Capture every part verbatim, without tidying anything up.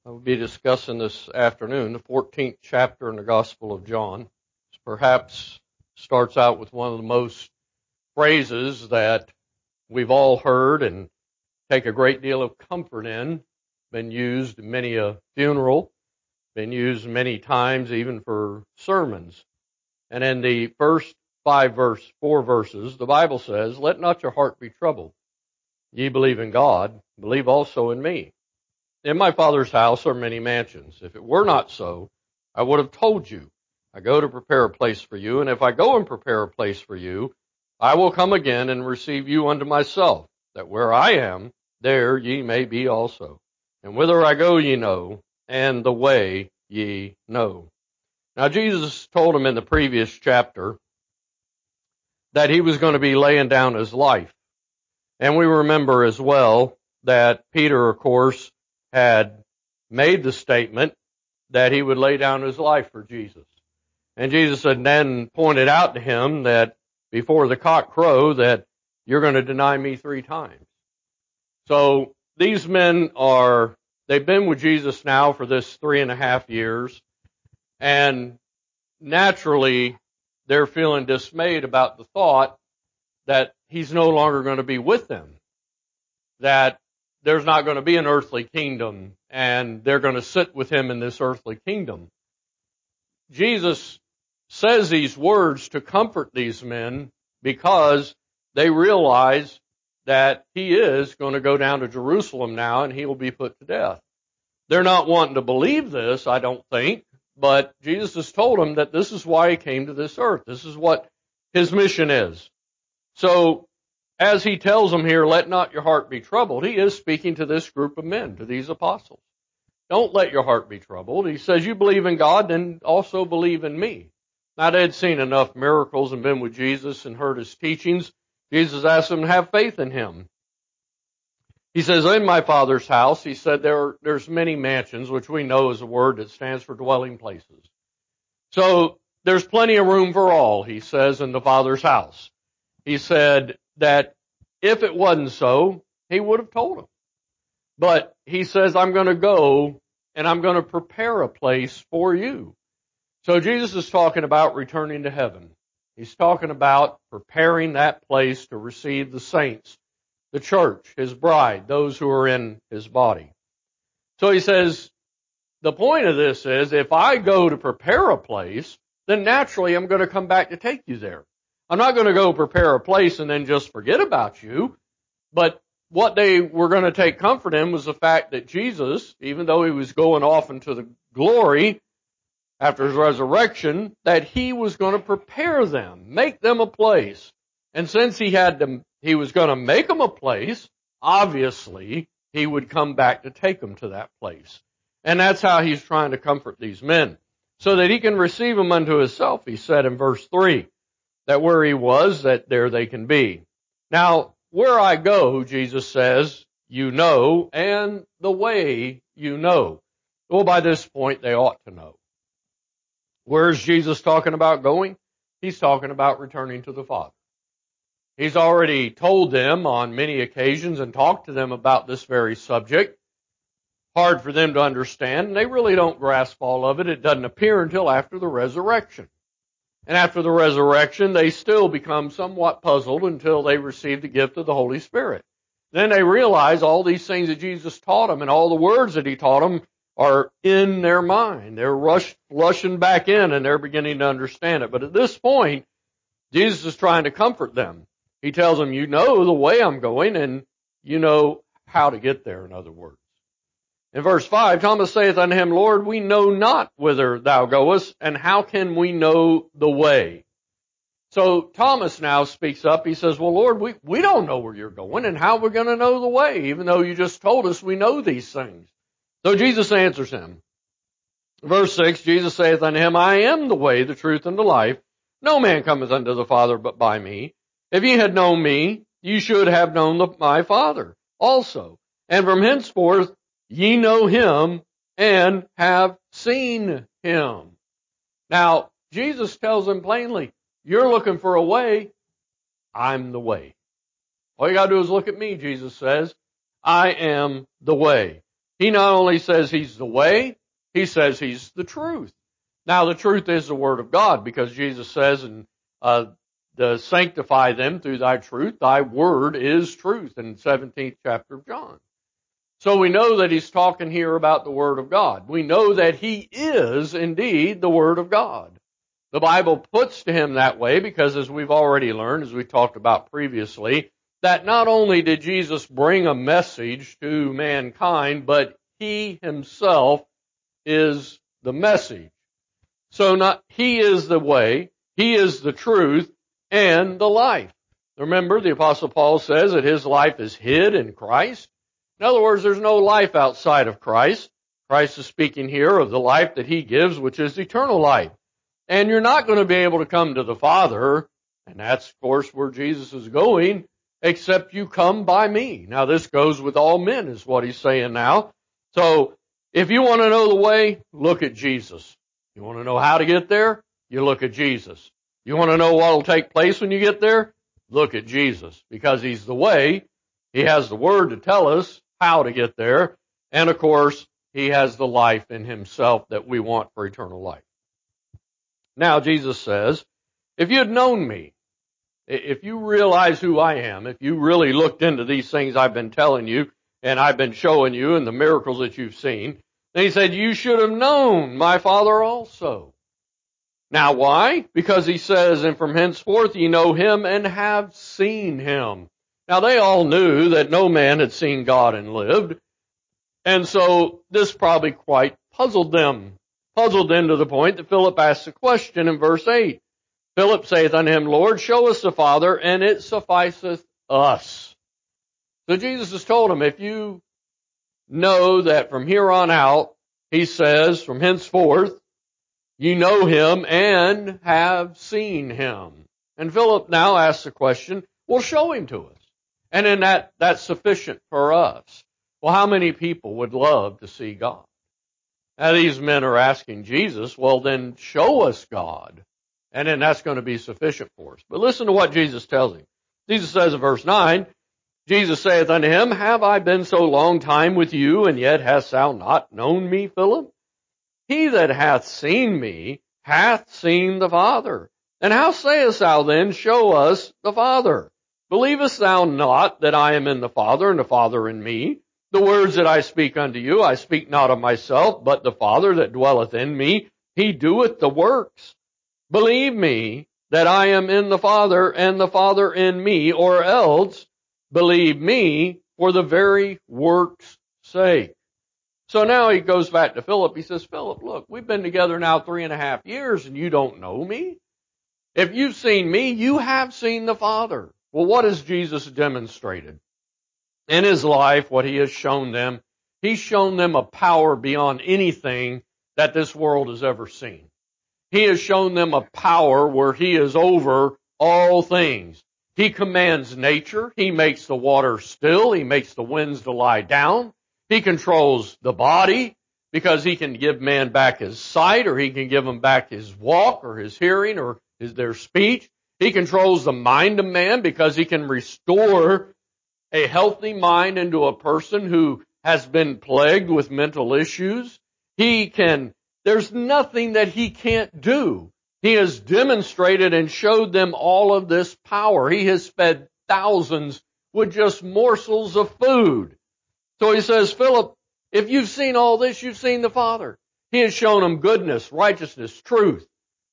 I will be discussing this afternoon, the fourteenth chapter in the Gospel of John. This perhaps starts out with one of the most phrases that we've all heard and take a great deal of comfort in, been used in many a funeral, been used many times even for sermons. And in the first five verse, four verses, the Bible says, "Let not your heart be troubled. Ye believe in God, believe also in me. In my Father's house are many mansions. If it were not so, I would have told you. I go to prepare a place for you, and if I go and prepare a place for you, I will come again and receive you unto myself, that where I am, there ye may be also. And whither I go ye know, and the way ye know." Now Jesus told him in the previous chapter that he was going to be laying down his life. And we remember as well that Peter, of course, had made the statement that he would lay down his life for Jesus. And Jesus had then pointed out to him that before the cock crow that you're going to deny me three times. So these men are, they've been with Jesus now for this three and a half years, and naturally they're feeling dismayed about the thought that he's no longer going to be with them, that there's not going to be an earthly kingdom, and they're going to sit with him in this earthly kingdom. Jesus says these words to comfort these men because they realize that he is going to go down to Jerusalem now and he will be put to death. They're not wanting to believe this, I don't think, but Jesus has told them that this is why he came to this earth. This is what his mission is. So, as he tells them here, let not your heart be troubled, he is speaking to this group of men, to these apostles. Don't let your heart be troubled. He says, you believe in God, then also believe in me. Now, they had seen enough miracles and been with Jesus and heard his teachings. Jesus asked them to have faith in him. He says, in my Father's house, he said, there are, there's many mansions, which we know is a word that stands for dwelling places. So, there's plenty of room for all, he says, in the Father's house. He said that if it wasn't so, he would have told them. But he says, I'm going to go and I'm going to prepare a place for you. So Jesus is talking about returning to heaven. He's talking about preparing that place to receive the saints, the church, his bride, those who are in his body. So he says, the point of this is, if I go to prepare a place, then naturally I'm going to come back to take you there. I'm not going to go prepare a place and then just forget about you. But what they were going to take comfort in was the fact that Jesus, even though he was going off into the glory after his resurrection, that he was going to prepare them, make them a place. And since he had to, he was going to make them a place, obviously he would come back to take them to that place. And that's how he's trying to comfort these men, so that he can receive them unto himself, he said in verse three. That where he was, that there they can be. Now, where I go, Jesus says, you know, and the way you know. Well, by this point, they ought to know. Where's Jesus talking about going? He's talking about returning to the Father. He's already told them on many occasions and talked to them about this very subject. Hard for them to understand, and they really don't grasp all of it. It doesn't appear until after the resurrection. And after the resurrection, they still become somewhat puzzled until they receive the gift of the Holy Spirit. Then they realize all these things that Jesus taught them and all the words that he taught them are in their mind. They're rush, rushing back in and they're beginning to understand it. But at this point, Jesus is trying to comfort them. He tells them, you know the way I'm going and you know how to get there, in other words. In verse five, Thomas saith unto him, Lord, we know not whither thou goest, and how can we know the way? So Thomas now speaks up. He says, well, Lord, we, we don't know where you're going, and how we're going to know the way, even though you just told us we know these things. So Jesus answers him. Verse six, Jesus saith unto him, I am the way, the truth, and the life. No man cometh unto the Father but by me. If ye had known me, ye should have known the, my Father also. And from henceforth, ye know him and have seen him. Now, Jesus tells them plainly, you're looking for a way. I'm the way. All you gotta do is look at me, Jesus says. I am the way. He not only says He's the way, He says He's the truth. Now the truth is the Word of God, because Jesus says, and uh, to sanctify them through Thy truth, Thy Word is truth, in the seventeenth chapter of John. So we know that He's talking here about the Word of God. We know that He is indeed the Word of God. The Bible puts to Him that way because, as we've already learned, as we talked about previously, that not only did Jesus bring a message to mankind, but He Himself is the message. So not, He is the way, He is the truth, and the life. Remember, the Apostle Paul says that his life is hid in Christ. In other words, there's no life outside of Christ. Christ is speaking here of the life that He gives, which is eternal life. And you're not going to be able to come to the Father, and that's, of course, where Jesus is going, except you come by me. Now, this goes with all men, is what He's saying now. So, if you want to know the way, look at Jesus. You want to know how to get there? You look at Jesus. You want to know what will take place when you get there? Look at Jesus. Because He's the way. He has the Word to tell us how to get there. And of course, He has the life in Himself that we want for eternal life. Now, Jesus says, if you had known me, if you realize who I am, if you really looked into these things I've been telling you, and I've been showing you, and the miracles that you've seen, then He said, you should have known my Father also. Now why? Because He says, and from henceforth ye know Him and have seen Him. Now they all knew that no man had seen God and lived. And so this probably quite puzzled them. Puzzled them to the point that Philip asked a question in verse eight. Philip saith unto Him, Lord, show us the Father, and it sufficeth us. So Jesus has told him, if you know that from here on out, He says, from henceforth, you know Him and have seen Him. And Philip now asks the question, well, show Him to us. And then that, that's sufficient for us. Well, how many people would love to see God? Now these men are asking Jesus, well then show us God. And then that's going to be sufficient for us. But listen to what Jesus tells him. Jesus says in verse nine, Jesus saith unto him, have I been so long time with you, and yet hast thou not known me, Philip? He that hath seen me hath seen the Father. And how sayest thou then, show us the Father? Believest thou not that I am in the Father, and the Father in me? The words that I speak unto you, I speak not of myself, but the Father that dwelleth in me, He doeth the works. Believe me that I am in the Father, and the Father in me, or else believe me for the very works' sake. So now he goes back to Philip. He says, Philip, look, we've been together now three and a half years, and you don't know me. If you've seen me, you have seen the Father. Well, what has Jesus demonstrated? In His life, what He has shown them, He's shown them a power beyond anything that this world has ever seen. He has shown them a power where He is over all things. He commands nature. He makes the water still. He makes the winds to lie down. He controls the body because He can give man back his sight, or He can give him back his walk or his hearing or his, their speech. He controls the mind of man because He can restore a healthy mind into a person who has been plagued with mental issues. He can, there's nothing that He can't do. He has demonstrated and showed them all of this power. He has fed thousands with just morsels of food. So He says, Philip, if you've seen all this, you've seen the Father. He has shown them goodness, righteousness, truth,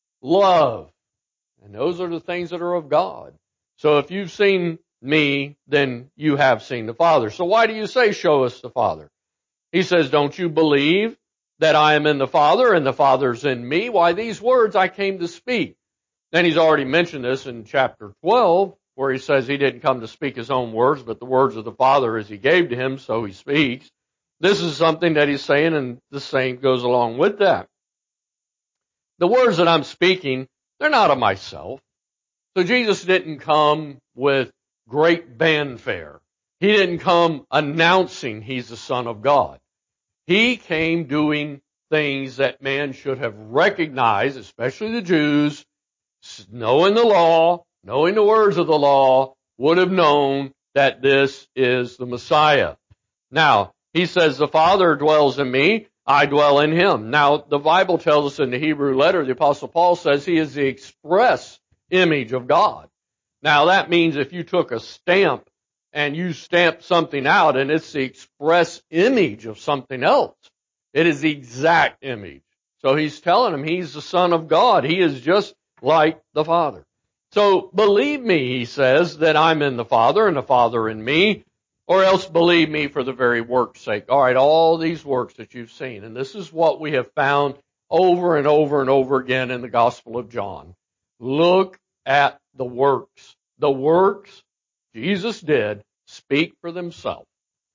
love. And those are the things that are of God. So if you've seen me, then you have seen the Father. So why do you say, show us the Father? He says, don't you believe that I am in the Father and the Father's in me? Why, these words I came to speak. Then He's already mentioned this in chapter twelve, where He says He didn't come to speak His own words, but the words of the Father as He gave to Him, so He speaks. This is something that He's saying, and the same goes along with that. The words that I'm speaking, they're not of myself. So Jesus didn't come with great fanfare. He didn't come announcing He's the Son of God. He came doing things that man should have recognized, especially the Jews, knowing the law, knowing the words of the law, would have known that this is the Messiah. Now, He says, the Father dwells in me, I dwell in him. Now, the Bible tells us in the Hebrew letter, the Apostle Paul says he is the express image of God. Now, that means if you took a stamp and you stamped something out and it's the express image of something else, it is the exact image. So he's telling him he's the Son of God. He is just like the Father. So believe me, he says, that I'm in the Father and the Father in me, or else believe me for the very work's sake. All right, all these works that you've seen. And this is what we have found over and over and over again in the Gospel of John. Look at the works. The works Jesus did speak for themselves.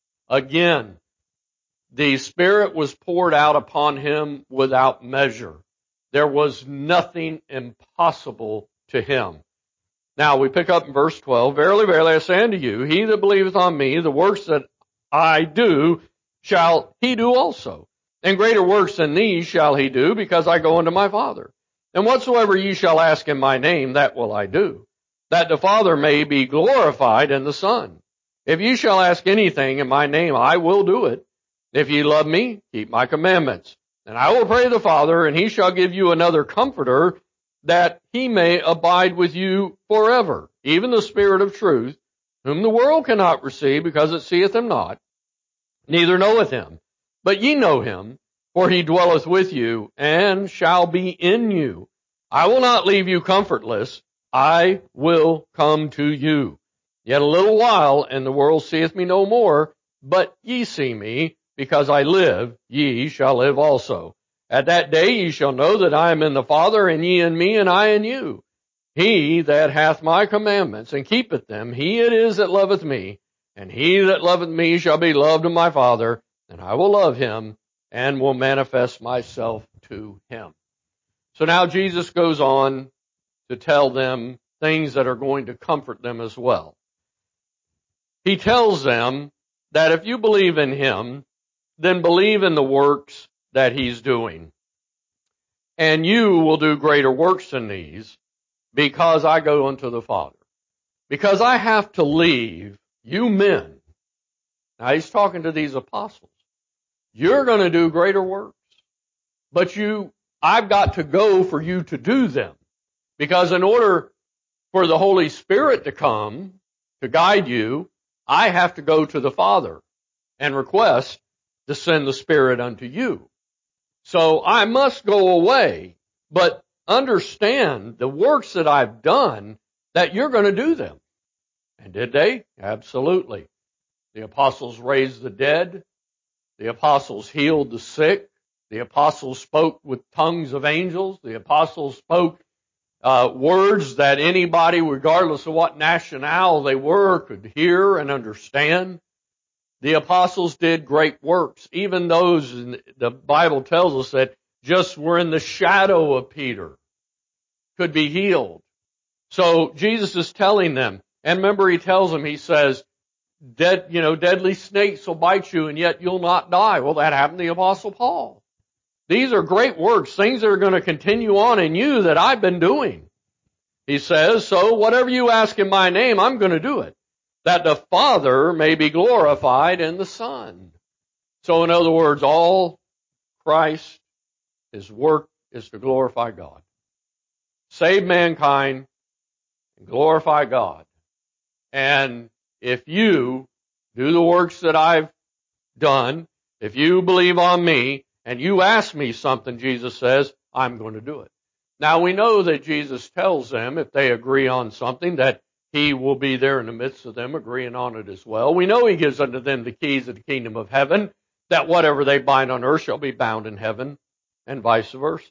Again, the Spirit was poured out upon him without measure. There was nothing impossible to him. Now we pick up in verse twelve, Verily, verily, I say unto you, he that believeth on me, the works that I do, shall he do also. And greater works than these shall he do, because I go unto my Father. And whatsoever ye shall ask in my name, that will I do, that the Father may be glorified in the Son. If ye shall ask anything in my name, I will do it. If ye love me, keep my commandments. And I will pray the Father, and he shall give you another Comforter, that he may abide with you forever, even the Spirit of truth, whom the world cannot receive, because it seeth him not, neither knoweth him. But ye know him, for he dwelleth with you, and shall be in you. I will not leave you comfortless. I will come to you. Yet a little while, and the world seeth me no more, but ye see me, because I live, ye shall live also. At that day ye shall know that I am in the Father, and ye in me, and I in you. He that hath my commandments, and keepeth them, he it is that loveth me. And he that loveth me shall be loved of my Father, and I will love him, and will manifest myself to him. So now Jesus goes on to tell them things that are going to comfort them as well. He tells them that if you believe in him, then believe in the works that he's doing. And you will do greater works than these, because I go unto the Father. Because I have to leave you men. Now he's talking to these apostles. You're going to do greater works. But you, I've got to go for you to do them. Because in order for the Holy Spirit to come, to guide you, I have to go to the Father and request to send the Spirit unto you. So I must go away, but understand the works that I've done, that you're going to do them. And did they? Absolutely. The apostles raised the dead. The apostles healed the sick. The apostles spoke with tongues of angels. The apostles spoke uh, words that anybody, regardless of what nationale they were, could hear and understand. The apostles did great works. Even those, the Bible tells us that just were in the shadow of Peter could be healed. So Jesus is telling them, and remember he tells them, he says, dead, you know, deadly snakes will bite you and yet you'll not die. Well, that happened to the Apostle Paul. These are great works, things that are going to continue on in you that I've been doing. He says, so whatever you ask in my name, I'm going to do it, that the Father may be glorified in the Son. So in other words, all Christ, his work is to glorify God. Save mankind and glorify God. And if you do the works that I've done, if you believe on me, and you ask me something, Jesus says, I'm going to do it. Now we know that Jesus tells them, if they agree on something, that he will be there in the midst of them agreeing on it as well. We know he gives unto them the keys of the kingdom of heaven, that whatever they bind on earth shall be bound in heaven, and vice versa.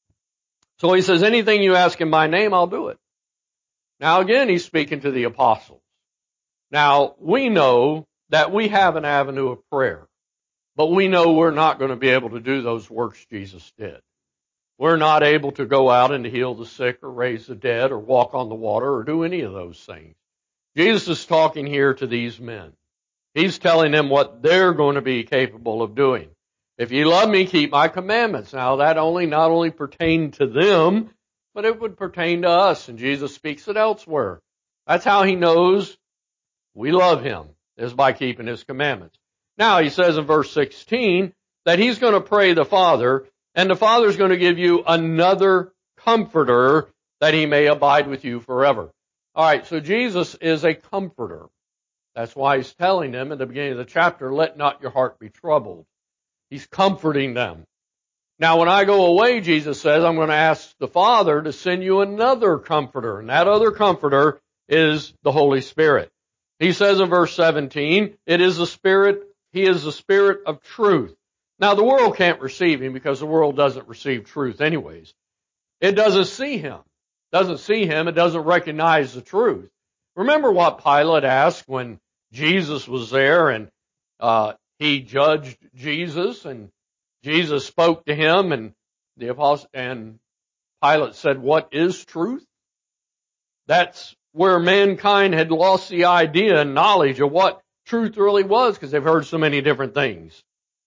So he says, anything you ask in my name, I'll do it. Now again, he's speaking to the apostles. Now, we know that we have an avenue of prayer, but we know we're not going to be able to do those works Jesus did. We're not able to go out and heal the sick or raise the dead or walk on the water or do any of those things. Jesus is talking here to these men. He's telling them what they're going to be capable of doing. If you love me, keep my commandments. Now that only not only pertained to them, but it would pertain to us. And Jesus speaks it elsewhere. That's how he knows we love him, is by keeping his commandments. Now he says in verse sixteen that he's going to pray the Father, and the Father's going to give you another comforter that he may abide with you forever. Alright, so Jesus is a comforter. That's why he's telling them at the beginning of the chapter, let not your heart be troubled. He's comforting them. Now when I go away, Jesus says, I'm going to ask the Father to send you another comforter, and that other comforter is the Holy Spirit. He says in verse seventeen, it is the Spirit, He is the Spirit of truth. Now the world can't receive Him because the world doesn't receive truth anyways. It doesn't see Him. Doesn't see Him. It doesn't recognize the truth. Remember what Pilate asked when Jesus was there and uh he judged Jesus, and Jesus spoke to him, and the apostle and Pilate said, what is truth? That's where mankind had lost the idea and knowledge of what truth really was, because they've heard so many different things.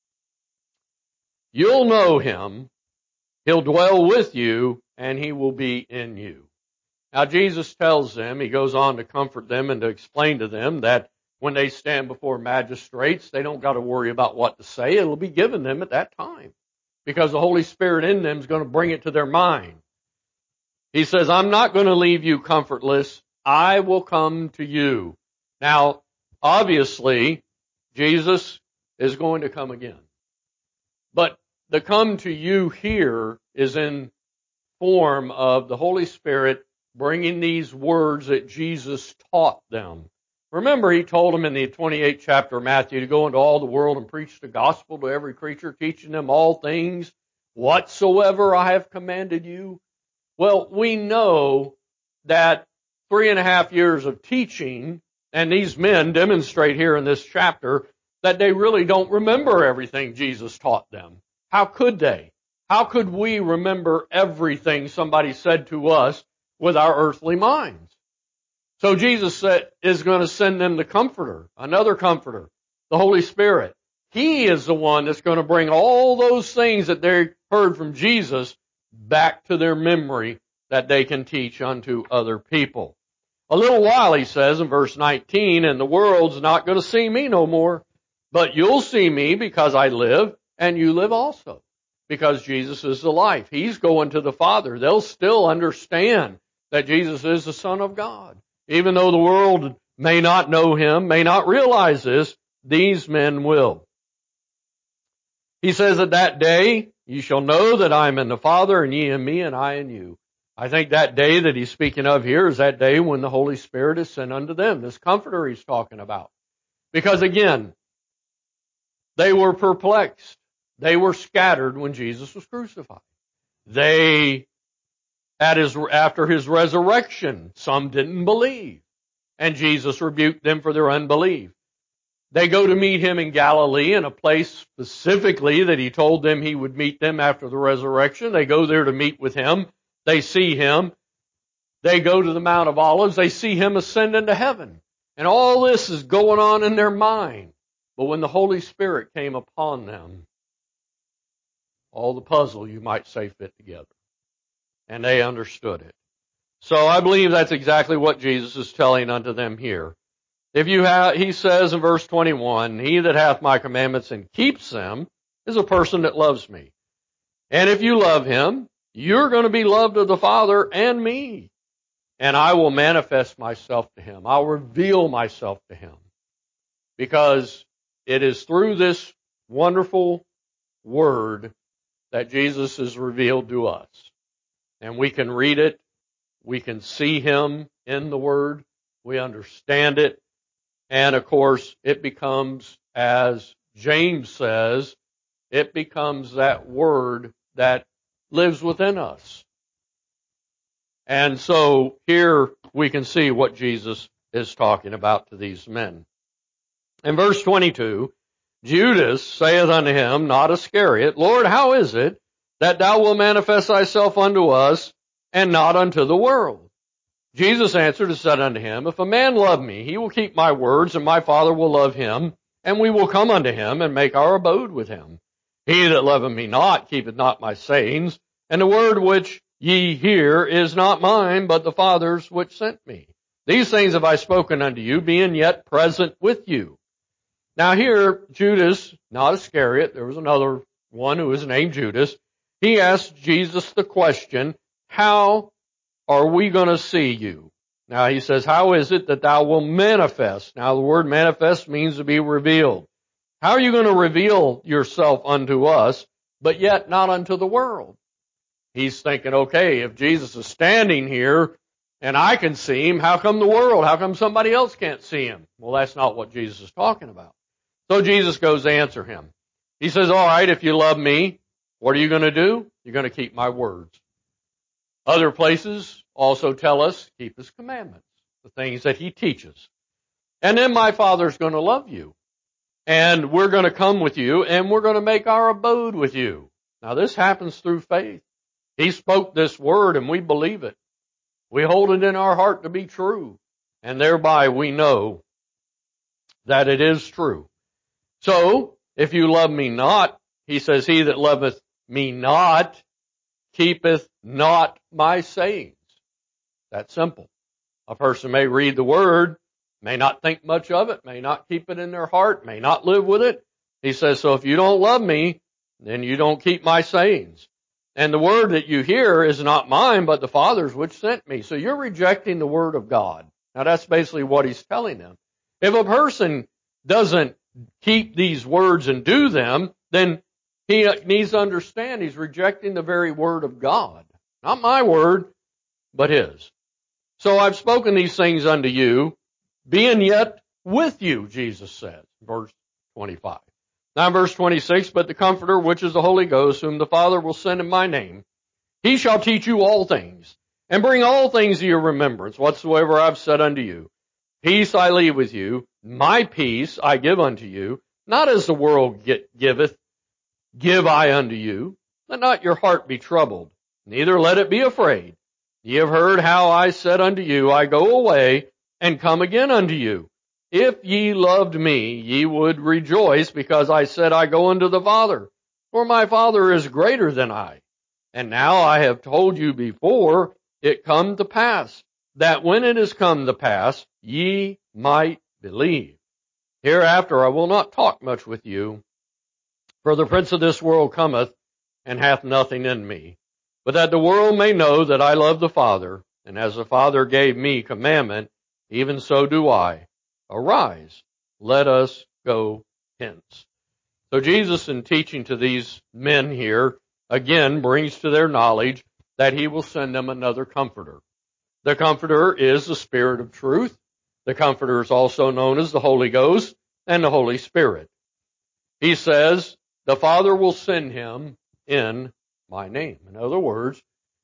You'll know Him, He'll dwell with you, and He will be in you. Now Jesus tells them, He goes on to comfort them and to explain to them that when they stand before magistrates, they don't got to worry about what to say. It'll be given them at that time, because the Holy Spirit in them is going to bring it to their mind. He says, I'm not going to leave you comfortless. I will come to you. Now, obviously, Jesus is going to come again. But the come to you here is in form of the Holy Spirit bringing these words that Jesus taught them. Remember, He told them in the twenty-eighth chapter of Matthew to go into all the world and preach the gospel to every creature, teaching them all things whatsoever I have commanded you. Well, we know that three and a half years of teaching, and these men demonstrate here in this chapter that they really don't remember everything Jesus taught them. How could they? How could we remember everything somebody said to us with our earthly minds? So Jesus said, is going to send them the Comforter, another Comforter, the Holy Spirit. He is the one that's going to bring all those things that they heard from Jesus back to their memory that they can teach unto other people. A little while, He says in verse nineteen, and the world's not going to see me no more, but you'll see me because I live, and you live also. Because Jesus is the life. He's going to the Father. They'll still understand that Jesus is the Son of God. Even though the world may not know Him, may not realize this, these men will. He says, at that day, you shall know that I am in the Father, and ye in me, and I in you. I think that day that He's speaking of here is that day when the Holy Spirit is sent unto them, this Comforter He's talking about. Because again, they were perplexed. They were scattered when Jesus was crucified. They At his, after His resurrection, some didn't believe, and Jesus rebuked them for their unbelief. They go to meet Him in Galilee, in a place specifically that He told them He would meet them after the resurrection. They go there to meet with Him. They see Him. They go to the Mount of Olives. They see Him ascend into heaven. And all this is going on in their mind. But when the Holy Spirit came upon them, all the puzzle, you might say, fit together. And they understood it. So I believe that's exactly what Jesus is telling unto them here. If you have, He says in verse twenty-one, he that hath my commandments and keeps them is a person that loves me. And if you love Him, you're going to be loved of the Father and me. And I will manifest myself to him. I'll reveal myself to him. Because it is through this wonderful word that Jesus is revealed to us. And we can read it. We can see him in the word. We understand it. And of course, it becomes, as James says, it becomes that word that lives within us. And so here we can see what Jesus is talking about to these men. In verse twenty-two, Judas saith unto him, not Iscariot, Lord, how is it that thou wilt manifest thyself unto us and not unto the world? Jesus answered and said unto him, if a man love me, he will keep my words, and my Father will love him, and we will come unto him and make our abode with him. He that loveth me not keepeth not my sayings, and the word which ye hear is not mine, but the Father's which sent me. These things have I spoken unto you, being yet present with you. Now here, Judas, not Iscariot, there was another one who was named Judas. He asked Jesus the question, how are we going to see you? Now he says, how is it that thou will manifest? Now the word manifest means to be revealed. How are you going to reveal yourself unto us, but yet not unto the world? He's thinking, okay, if Jesus is standing here and I can see him, how come the world? How come somebody else can't see him? Well, that's not what Jesus is talking about. So Jesus goes to answer him. He says, all right, if you love me, what are you going to do? You're going to keep my words. Other places also tell us, keep his commandments, the things that he teaches. And then my Father's going to love you. And we're going to come with you, and we're going to make our abode with you. Now this happens through faith. He spoke this word, and we believe it. We hold it in our heart to be true. And thereby we know that it is true. So, if you love me not, he says, he that loveth me not keepeth not my sayings. That's simple. A person may read the word, may not think much of it, may not keep it in their heart, may not live with it. He says, so if you don't love me, then you don't keep my sayings. And the word that you hear is not mine, but the Father's which sent me. So you're rejecting the word of God. Now that's basically what he's telling them. If a person doesn't keep these words and do them, then he needs to understand he's rejecting the very word of God. Not my word, but his. So I've spoken these things unto you, being yet with you, Jesus said, verse twenty-five. Now verse twenty-six, but the Comforter, which is the Holy Ghost, whom the Father will send in my name, he shall teach you all things, and bring all things to your remembrance, whatsoever I've said unto you. Peace I leave with you, my peace I give unto you, not as the world get, giveth, give I unto you. Let not your heart be troubled, neither let it be afraid. Ye have heard how I said unto you, I go away, and come again unto you. If ye loved me, ye would rejoice, because I said, I go unto the Father. For my Father is greater than I. And now I have told you before it come to pass, that when it is come to pass, ye might believe. Hereafter I will not talk much with you, for the prince of this world cometh, and hath nothing in me. But that the world may know that I love the Father, and as the Father gave me commandment, even so do I. Arise, let us go hence. So Jesus, in teaching to these men here, again brings to their knowledge that he will send them another Comforter. The Comforter is the Spirit of truth. The Comforter is also known as the Holy Ghost and the Holy Spirit. He says, the Father will send him in my name. In other words,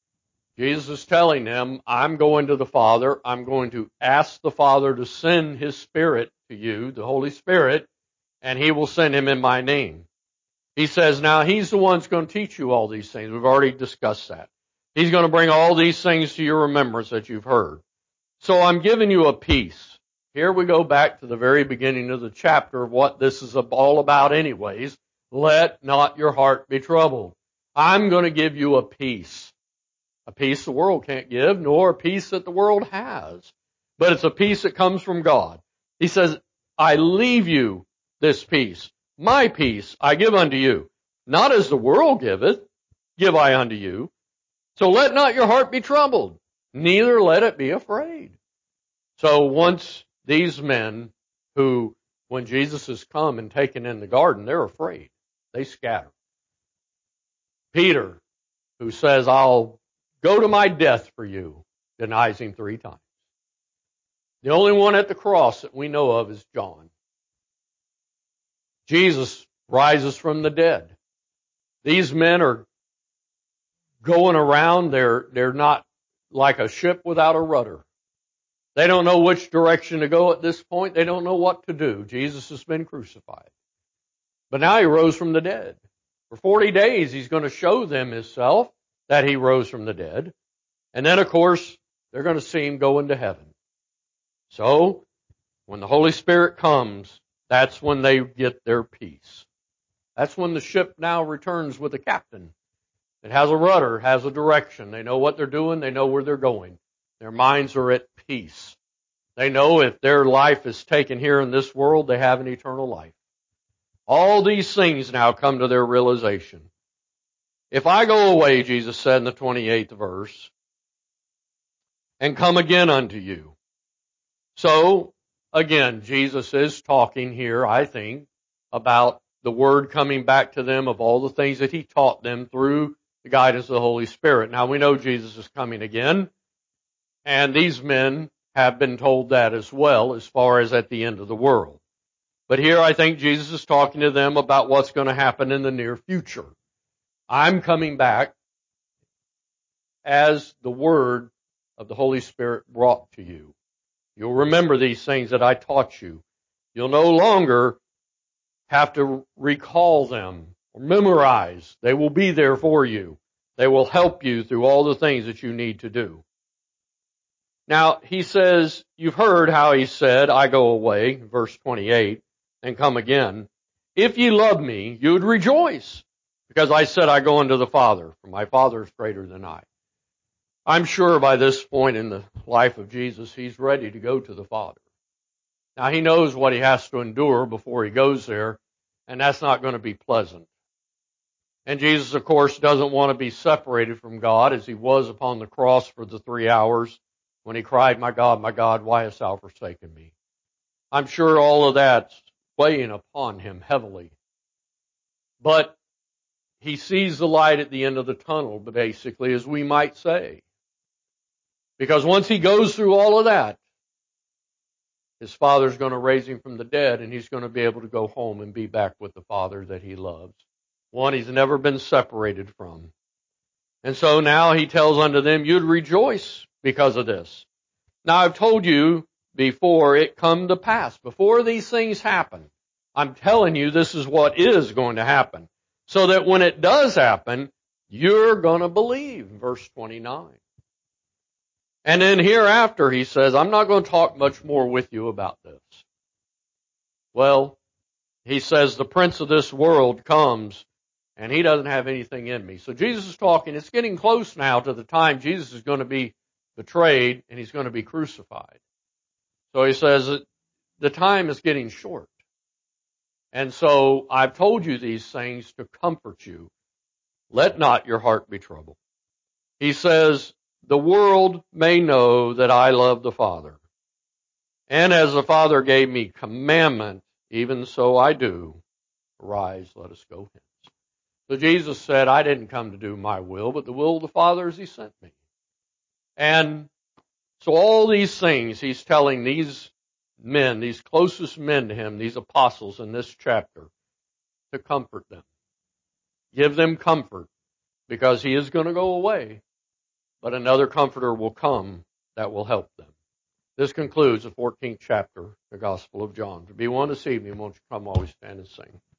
Jesus is telling them, I'm going to the Father. I'm going to ask the Father to send his Spirit to you, the Holy Spirit, and he will send him in my name. He says, now he's the one who's going to teach you all these things. We've already discussed that. He's going to bring all these things to your remembrance that you've heard. So I'm giving you a peace. Here we go back to the very beginning of the chapter of what this is all about anyways. Let not your heart be troubled. I'm going to give you a peace. A peace the world can't give, nor a peace that the world has. But it's a peace that comes from God. He says, I leave you this peace. My peace I give unto you. Not as the world giveth, give I unto you. So let not your heart be troubled, neither let it be afraid. So once these men who, when Jesus has come and taken in the garden, they're afraid. They scatter. Peter, who says, I'll go to my death for you, denies him three times. The only one at the cross that we know of is John. Jesus rises from the dead. These men are going around. They're, they're not like a ship without a rudder. They don't know which direction to go at this point. They don't know what to do. Jesus has been crucified. But now he rose from the dead. For forty days he's going to show them himself that he rose from the dead. And then of course they're going to see him go into heaven. So when the Holy Spirit comes, that's when they get their peace. That's when the ship now returns with a captain. It has a rudder, has a direction. They know what they're doing. They know where they're going. Their minds are at peace. They know if their life is taken here in this world, they have an eternal life. All these things now come to their realization. If I go away, Jesus said in the twenty-eighth verse, and come again unto you. So, again, Jesus is talking here, I think, about the Word coming back to them of all the things that He taught them through the guidance of the Holy Spirit. Now we know Jesus is coming again, and these men have been told that as well, as far as at the end of the world. But here I think Jesus is talking to them about what's going to happen in the near future. I'm coming back as the Word of the Holy Spirit brought to you. You'll remember these things that I taught you. You'll no longer have to recall them or memorize. They will be there for you. They will help you through all the things that you need to do. Now, he says, you've heard how he said, I go away, verse twenty-eight, and come again. If ye love me, you would rejoice, because I said I go unto the Father, for my Father is greater than I. I'm sure by this point in the life of Jesus, he's ready to go to the Father. Now, he knows what he has to endure before he goes there, and that's not going to be pleasant. And Jesus, of course, doesn't want to be separated from God as he was upon the cross for the three hours when he cried, my God, my God, why hast thou forsaken me? I'm sure all of that's weighing upon him heavily. But he sees the light at the end of the tunnel, basically, as we might say. Because once he goes through all of that, his Father's going to raise him from the dead, and he's going to be able to go home and be back with the Father that he loves. One he's never been separated from. And so now he tells unto them, you'd rejoice because of this. Now I've told you before it come to pass, before these things happen, I'm telling you this is what is going to happen. So that when it does happen, you're going to believe. Verse twenty-nine. And then hereafter he says, I'm not going to talk much more with you about this. Well, he says the prince of this world comes and he doesn't have anything in me. So Jesus is talking, it's getting close now to the time Jesus is going to be betrayed and he's going to be crucified. So he says that the time is getting short. And so I've told you these things to comfort you. Let not your heart be troubled. He says, the world may know that I love the Father. And as the Father gave me commandment, even so I do. Arise, let us go hence. So Jesus said, I didn't come to do my will, but the will of the Father as he sent me. And so all these things he's telling these men, these closest men to him, these apostles in this chapter, to comfort them. Give them comfort, because he is going to go away, but another comforter will come that will help them. This concludes the fourteenth chapter, the Gospel of John. To be one this evening, won't you come while we stand and sing?